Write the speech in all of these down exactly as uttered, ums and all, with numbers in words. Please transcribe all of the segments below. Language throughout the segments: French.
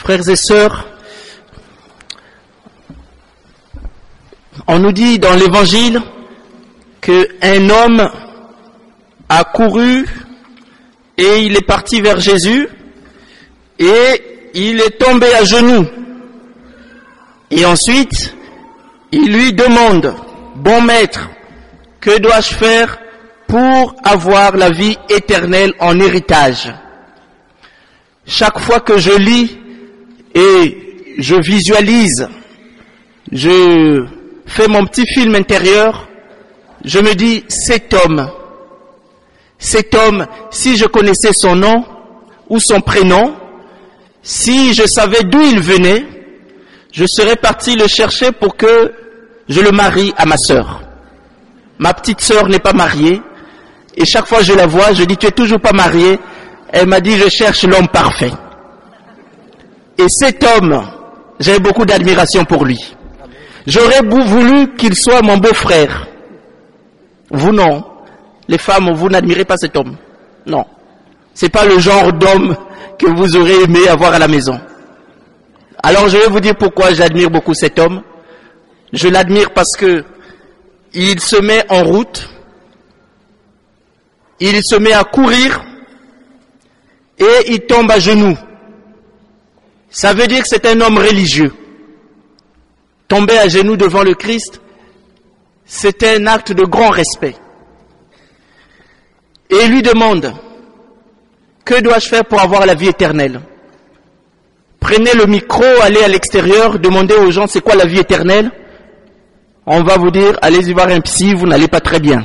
Frères et sœurs, on nous dit dans l'évangile qu'un homme a couru et il est parti vers Jésus et il est tombé à genoux. Et ensuite, il lui demande, bon maître, que dois-je faire pour avoir la vie éternelle en héritage? Chaque fois que je lis et je visualise, je fais mon petit film intérieur, je me dis, cet homme, cet homme, si je connaissais son nom ou son prénom, si je savais d'où il venait, je serais parti le chercher pour que je le marie à ma sœur. Ma petite sœur n'est pas mariée, et chaque fois que je la vois, je dis, tu es toujours pas mariée. Elle m'a dit, je cherche l'homme parfait. Et cet homme, j'avais beaucoup d'admiration pour lui. J'aurais voulu qu'il soit mon beau-frère. Vous non. Les femmes, vous n'admirez pas cet homme. Non. C'est pas le genre d'homme que vous aurez aimé avoir à la maison. Alors je vais vous dire pourquoi j'admire beaucoup cet homme. Je l'admire parce que il se met en route, il se met à courir et il tombe à genoux. Ça veut dire que c'est un homme religieux. Tomber à genoux devant le Christ, c'est un acte de grand respect. Et il lui demande, que dois-je faire pour avoir la vie éternelle? Prenez le micro, allez à l'extérieur, demandez aux gens c'est quoi la vie éternelle. On va vous dire, allez-y voir un psy, vous n'allez pas très bien.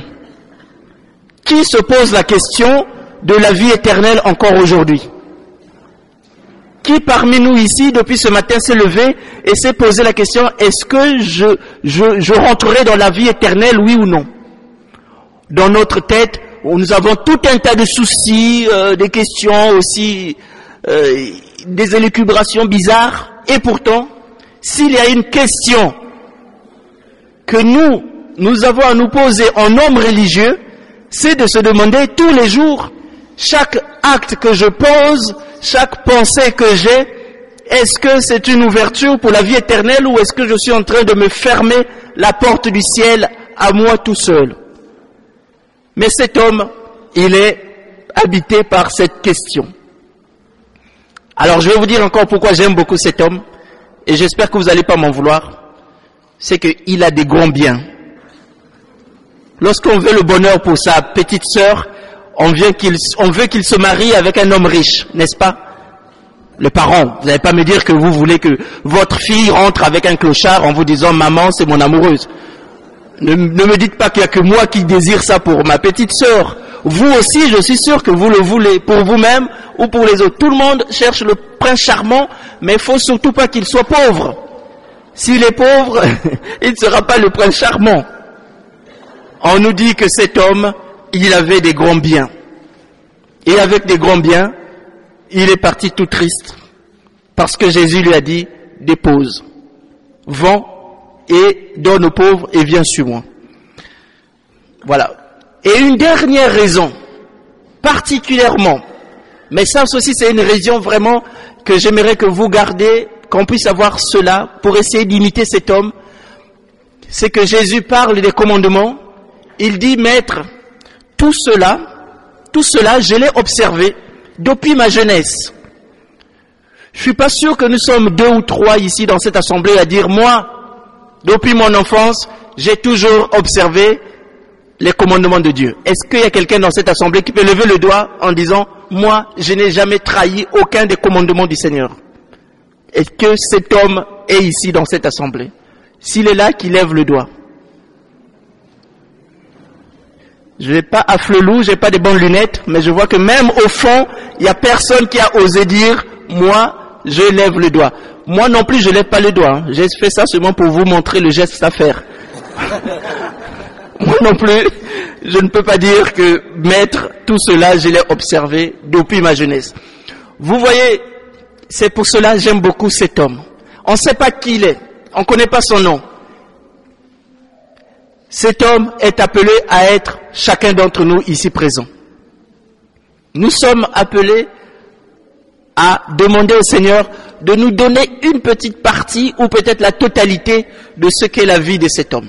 Qui se pose la question de la vie éternelle encore aujourd'hui? Qui parmi nous ici, depuis ce matin, s'est levé et s'est posé la question, est-ce que je, je, je rentrerai dans la vie éternelle, oui ou non? Dans notre tête, nous avons tout un tas de soucis, euh, des questions aussi, euh, des élucubrations bizarres. Et pourtant, s'il y a une question que nous, nous avons à nous poser en homme religieux, c'est de se demander tous les jours, chaque acte que je pose, chaque pensée que j'ai, est-ce que c'est une ouverture pour la vie éternelle ou est-ce que je suis en train de me fermer la porte du ciel à moi tout seul? Mais cet homme, il est habité par cette question. Alors je vais vous dire encore pourquoi j'aime beaucoup cet homme, et j'espère que vous n'allez pas m'en vouloir. C'est qu'il a des grands biens. Lorsqu'on veut le bonheur pour sa petite sœur, on veut qu'il, on veut qu'il se marie avec un homme riche, n'est-ce pas? Les parents, vous n'allez pas me dire que vous voulez que votre fille rentre avec un clochard en vous disant « Maman, c'est mon amoureuse ». Ne, ne me dites pas qu'il n'y a que moi qui désire ça pour ma petite sœur. Vous aussi, je suis sûr que vous le voulez pour vous-même ou pour les autres. Tout le monde cherche le prince charmant, mais il faut surtout pas qu'il soit pauvre. S'il est pauvre, il ne sera pas le prince charmant. On nous dit que cet homme, il avait des grands biens. Et avec des grands biens, il est parti tout triste. Parce que Jésus lui a dit, dépose, vends et donne aux pauvres et viens sur moi. Voilà. Et une dernière raison, particulièrement, mais ça aussi c'est une raison vraiment que j'aimerais que vous gardez, qu'on puisse avoir cela pour essayer d'imiter cet homme, c'est que Jésus parle des commandements, il dit, maître, tout cela, tout cela, je l'ai observé depuis ma jeunesse. Je suis pas sûr que nous sommes deux ou trois ici dans cette assemblée à dire, moi, depuis mon enfance, j'ai toujours observé les commandements de Dieu. Est-ce qu'il y a quelqu'un dans cette assemblée qui peut lever le doigt en disant, moi, je n'ai jamais trahi aucun des commandements du Seigneur? Est-ce que cet homme est ici dans cette assemblée? S'il est là, qu'il lève le doigt. Je n'ai pas à flelou, je n'ai pas de bonnes lunettes, mais je vois que même au fond, il n'y a personne qui a osé dire, moi, je lève le doigt. Moi non plus, je lève pas le doigt. Hein. J'ai fait ça seulement pour vous montrer le geste à faire. Moi non plus, je ne peux pas dire que maître, tout cela, je l'ai observé depuis ma jeunesse. Vous voyez, c'est pour cela que j'aime beaucoup cet homme. On ne sait pas qui il est, on ne connaît pas son nom. Cet homme est appelé à être chacun d'entre nous ici présents. Nous sommes appelés à demander au Seigneur de nous donner une petite partie ou peut-être la totalité de ce qu'est la vie de cet homme.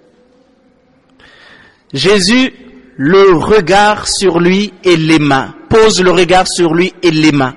Jésus, le regard sur lui et l'aima, pose le regard sur lui et l'aima.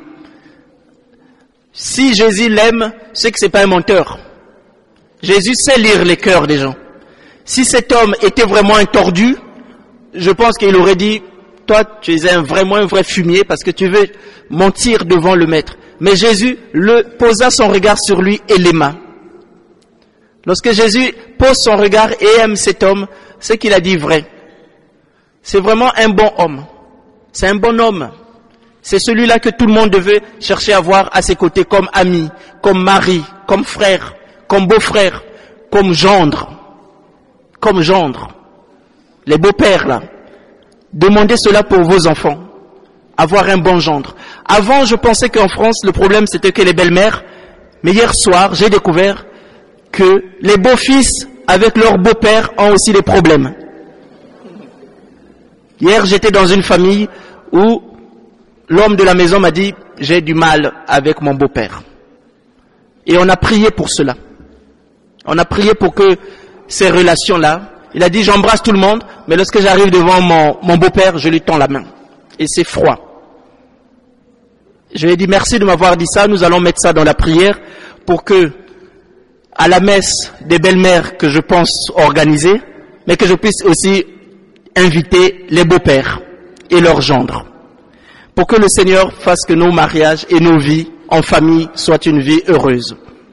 Si Jésus l'aime, c'est que c'est pas un menteur. Jésus sait lire les cœurs des gens. Si cet homme était vraiment un tordu, je pense qu'il aurait dit, toi tu es un, vraiment un vrai fumier parce que tu veux mentir devant le maître. Mais Jésus le posa son regard sur lui et l'aima. Lorsque Jésus pose son regard et aime cet homme, c'est qu'il a dit vrai. C'est vraiment un bon homme. C'est un bon homme. C'est celui-là que tout le monde devait chercher à voir à ses côtés comme ami, comme mari, comme frère, comme beau-frère, comme gendre. Comme gendre. Les beaux-pères là. Demandez cela pour vos enfants. Avoir un bon gendre. Avant, je pensais qu'en France, le problème c'était que les belles-mères. Mais hier soir, j'ai découvert que les beaux-fils avec leur beau-père ont aussi des problèmes. Hier, j'étais dans une famille où l'homme de la maison m'a dit, j'ai du mal avec mon beau-père. Et on a prié pour cela. On a prié pour que ces relations-là, il a dit, j'embrasse tout le monde, mais lorsque j'arrive devant mon, mon beau-père, je lui tends la main. Et c'est froid. Je lui ai dit, merci de m'avoir dit ça, nous allons mettre ça dans la prière pour que, à la messe des belles-mères que je pense organiser, mais que je puisse aussi inviter les beaux-pères et leurs gendres. Pour que le Seigneur fasse que nos mariages et nos vies en famille soient une vie heureuse.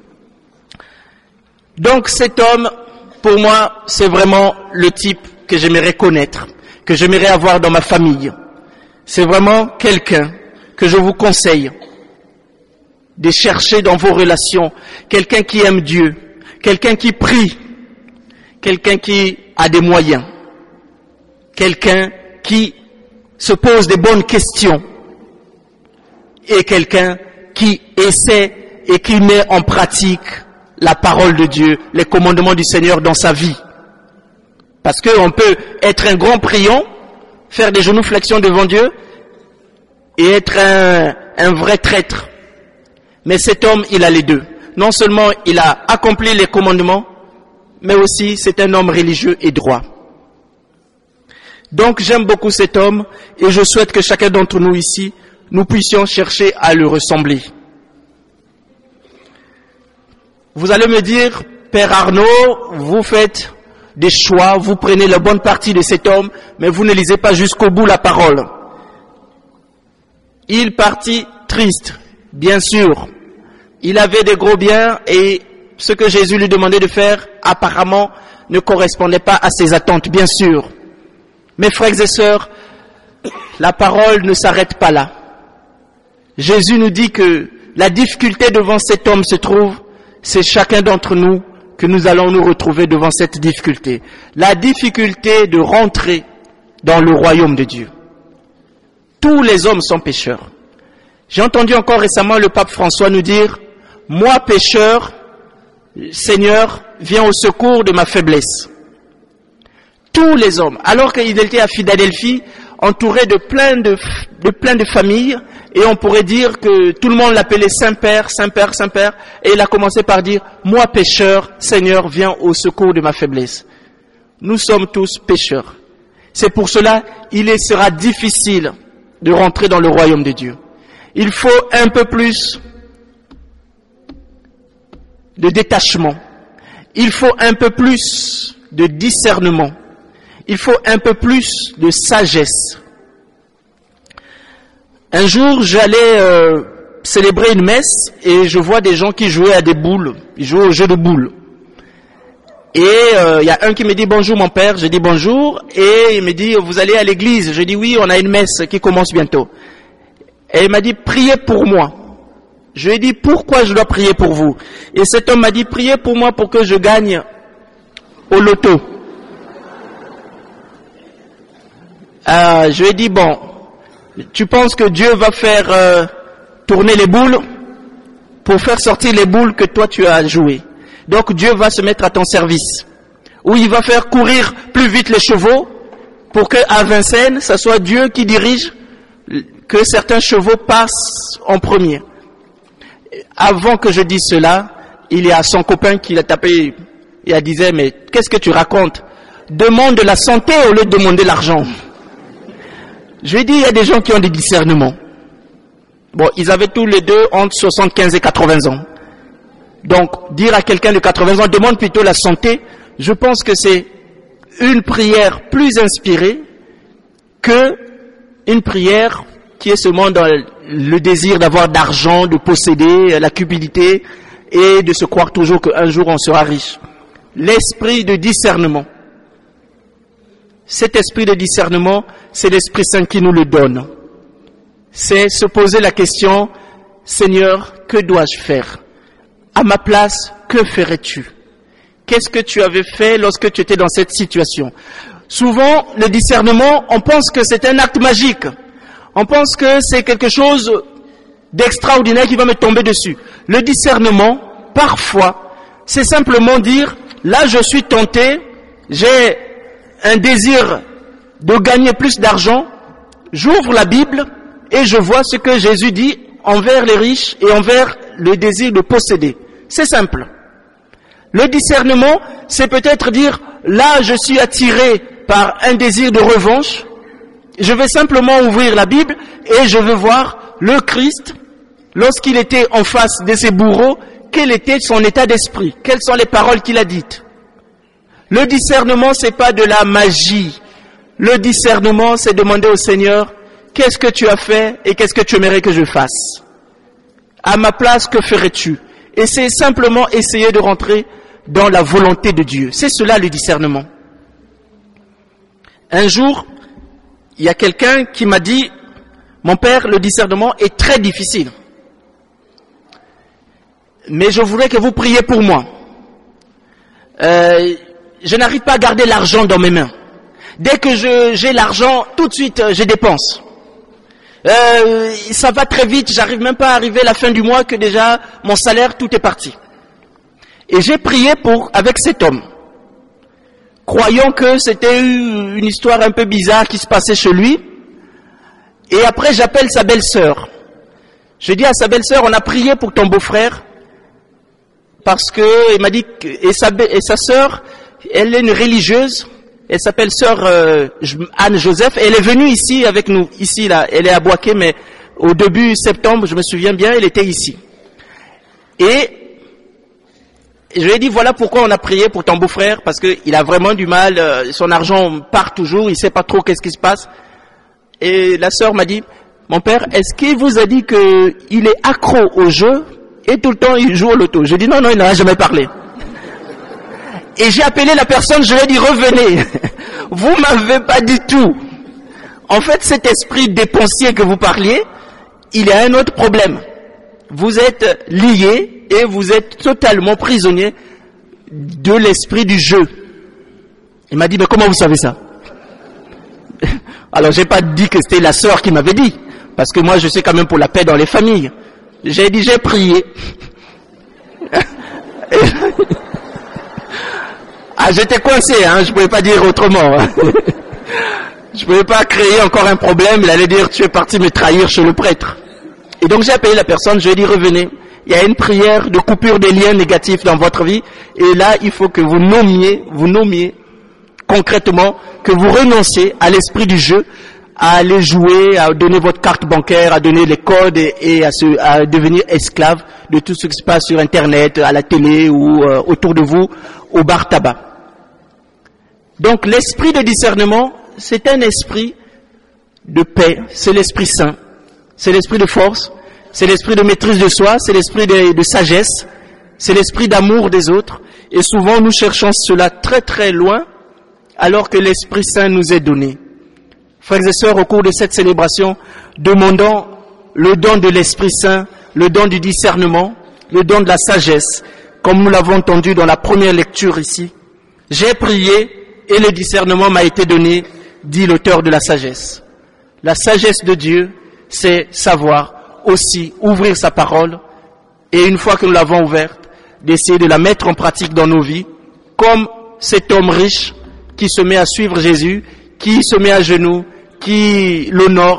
Donc cet homme, pour moi, c'est vraiment le type que j'aimerais connaître, que j'aimerais avoir dans ma famille. C'est vraiment quelqu'un que je vous conseille de chercher dans vos relations, quelqu'un qui aime Dieu, quelqu'un qui prie, quelqu'un qui a des moyens, quelqu'un qui se pose des bonnes questions et quelqu'un qui essaie et qui met en pratique la parole de Dieu, les commandements du Seigneur dans sa vie. Parce qu'on peut être un grand priant, faire des genuflexions devant Dieu et être un, un vrai traître. Mais cet homme, il a les deux. Non seulement il a accompli les commandements, mais aussi c'est un homme religieux et droit. Donc j'aime beaucoup cet homme et je souhaite que chacun d'entre nous ici, nous puissions chercher à le ressembler. Vous allez me dire, Père Arnaud, vous faites des choix, vous prenez la bonne partie de cet homme, mais vous ne lisez pas jusqu'au bout la parole. Il partit triste, bien sûr. Il avait des gros biens et ce que Jésus lui demandait de faire, apparemment, ne correspondait pas à ses attentes, bien sûr. Mes frères et sœurs, la parole ne s'arrête pas là. Jésus nous dit que la difficulté devant cet homme se trouve, c'est chacun d'entre nous que nous allons nous retrouver devant cette difficulté. La difficulté de rentrer dans le royaume de Dieu. Tous les hommes sont pécheurs. J'ai entendu encore récemment le pape François nous dire, moi pécheur, Seigneur, viens au secours de ma faiblesse. Tous les hommes, alors qu'il était à Philadelphie, entouré de plein de, de plein de familles, et on pourrait dire que tout le monde l'appelait Saint-Père, Saint-Père, Saint-Père, et il a commencé par dire, moi pécheur, Seigneur, viens au secours de ma faiblesse. Nous sommes tous pécheurs. C'est pour cela, il sera difficile de rentrer dans le royaume de Dieu. Il faut un peu plus de détachement. Il faut un peu plus de discernement. Il faut un peu plus de sagesse. Un jour, j'allais euh, célébrer une messe et je vois des gens qui jouaient à des boules. Ils jouaient au jeu de boules. Et il euh, y a un qui me dit bonjour mon père. Je dis bonjour. Et il me dit vous allez à l'église. Je dis oui, on a une messe qui commence bientôt. Et il m'a dit priez pour moi. Je lui ai dit pourquoi je dois prier pour vous. Et cet homme m'a dit priez pour moi pour que je gagne au loto. Euh, je lui ai dit bon, tu penses que Dieu va faire euh, tourner les boules pour faire sortir les boules que toi tu as jouées. Donc Dieu va se mettre à ton service. Ou il va faire courir plus vite les chevaux pour que à Vincennes, ce soit Dieu qui dirige que certains chevaux passent en premier. Avant que je dise cela, il y a son copain qui l'a tapé et a disait, mais qu'est-ce que tu racontes? Demande la santé au lieu de demander l'argent. Je lui ai dit, il y a des gens qui ont des discernements. Bon, ils avaient tous les deux entre soixante-quinze et quatre-vingts ans. Donc, dire à quelqu'un de quatre-vingts ans, demande plutôt la santé, je pense que c'est une prière plus inspirée que une prière qui est seulement dans le désir d'avoir d'argent, de posséder, la cupidité et de se croire toujours qu'un jour on sera riche. L'esprit de discernement. Cet esprit de discernement, c'est l'Esprit Saint qui nous le donne. C'est se poser la question, Seigneur, que dois-je faire? À ma place, que ferais-tu? Qu'est-ce que tu avais fait lorsque tu étais dans cette situation? Souvent, le discernement, on pense que c'est un acte magique. On pense que c'est quelque chose d'extraordinaire qui va me tomber dessus. Le discernement, parfois, c'est simplement dire, là je suis tenté, j'ai un désir de gagner plus d'argent, j'ouvre la Bible et je vois ce que Jésus dit envers les riches et envers le désir de posséder. C'est simple. Le discernement, c'est peut-être dire, là je suis attiré par un désir de revanche, je vais simplement ouvrir la Bible et je veux voir le Christ, lorsqu'il était en face de ses bourreaux, quel était son état d'esprit, quelles sont les paroles qu'il a dites. Le discernement, c'est pas de la magie. Le discernement, c'est demander au Seigneur, qu'est-ce que tu as fait et qu'est-ce que tu aimerais que je fasse? À ma place, que ferais-tu? Et c'est simplement essayer de rentrer dans la volonté de Dieu. C'est cela le discernement. Un jour, il y a quelqu'un qui m'a dit, mon père, le discernement est très difficile. Mais je voudrais que vous priez pour moi. Euh, je n'arrive pas à garder l'argent dans mes mains. Dès que je, j'ai l'argent, tout de suite, je dépense. Euh, ça va très vite, j'arrive même pas à arriver à la fin du mois que déjà, mon salaire, tout est parti. Et j'ai prié pour, avec cet homme, croyant que c'était une histoire un peu bizarre qui se passait chez lui. Et après, j'appelle sa belle-sœur. Je dis à sa belle-sœur, on a prié pour ton beau-frère, parce que, il m'a dit, que, et sa, et sa sœur, elle est une religieuse, elle s'appelle sœur euh, Anne-Joseph, et elle est venue ici avec nous, ici là, elle est à Boaké, mais au début septembre, je me souviens bien, elle était ici. Et je lui ai dit, voilà pourquoi on a prié pour ton beau-frère, parce qu'il a vraiment du mal, euh, son argent part toujours, il sait pas trop qu'est-ce qui se passe. Et la sœur m'a dit, mon père, est-ce qu'il vous a dit qu'il est accro au jeu et tout le temps il joue au loto? J'ai dit non, non, il n'en a jamais parlé. Et j'ai appelé la personne, je lui ai dit, revenez. Vous m'avez pas dit tout. En fait, cet esprit dépensier que vous parliez, il y a un autre problème. Vous êtes lié et vous êtes totalement prisonnier de l'esprit du jeu. Il m'a dit, mais comment vous savez ça? Alors, j'ai pas dit que c'était la sœur qui m'avait dit, parce que moi, je suis quand même pour la paix dans les familles. J'ai dit, j'ai prié. Ah, j'étais coincé, hein, je pouvais pas dire autrement. Hein. Je pouvais pas créer encore un problème, il allait dire, tu es parti me trahir chez le prêtre. Et donc, j'ai appelé la personne, je lui ai dit, revenez. Il y a une prière de coupure des liens négatifs dans votre vie, et là, il faut que vous nommiez, vous nommiez, concrètement, que vous renonciez à l'esprit du jeu, à aller jouer, à donner votre carte bancaire, à donner les codes et, et à, se, à devenir esclave de tout ce qui se passe sur Internet, à la télé ou euh, autour de vous, au bar tabac. Donc l'esprit de discernement, c'est un esprit de paix, c'est l'Esprit Saint, c'est l'esprit de force, c'est l'esprit de maîtrise de soi, c'est l'esprit de, de sagesse, c'est l'esprit d'amour des autres. Et souvent nous cherchons cela très très loin, alors que l'Esprit Saint nous est donné. Frères et sœurs, au cours de cette célébration, demandons le don de l'Esprit Saint, le don du discernement, le don de la sagesse, comme nous l'avons entendu dans la première lecture ici. J'ai prié et le discernement m'a été donné, dit l'auteur de la sagesse. La sagesse de Dieu, c'est savoir aussi ouvrir sa parole et une fois que nous l'avons ouverte, d'essayer de la mettre en pratique dans nos vies, comme cet homme riche qui se met à suivre Jésus, qui se met à genoux, qui l'honore,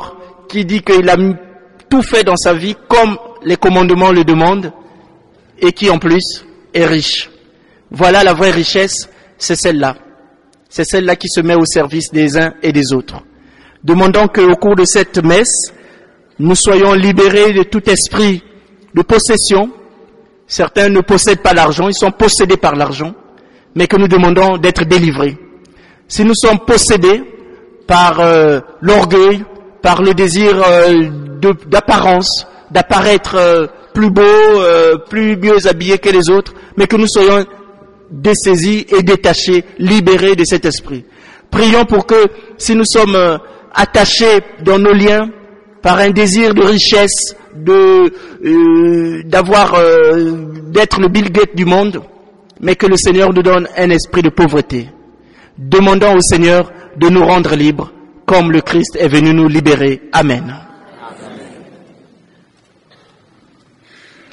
qui dit qu'il a tout fait dans sa vie comme les commandements le demandent et qui en plus est riche. Voilà la vraie richesse, c'est celle-là. C'est celle-là qui se met au service des uns et des autres. Demandons qu'au cours de cette messe, nous soyons libérés de tout esprit de possession. Certains ne possèdent pas l'argent, ils sont possédés par l'argent, mais que nous demandons d'être délivrés. Si nous sommes possédés par euh, l'orgueil, par le désir euh, de, d'apparence, d'apparaître euh, plus beau, euh, plus mieux habillé que les autres, mais que nous soyons dessaisis et détachés, libérés de cet esprit. Prions pour que si nous sommes euh, attachés dans nos liens par un désir de richesse, de euh, d'avoir euh, d'être le Bill Gates du monde, mais que le Seigneur nous donne un esprit de pauvreté. Demandons au Seigneur de nous rendre libres comme le Christ est venu nous libérer. Amen.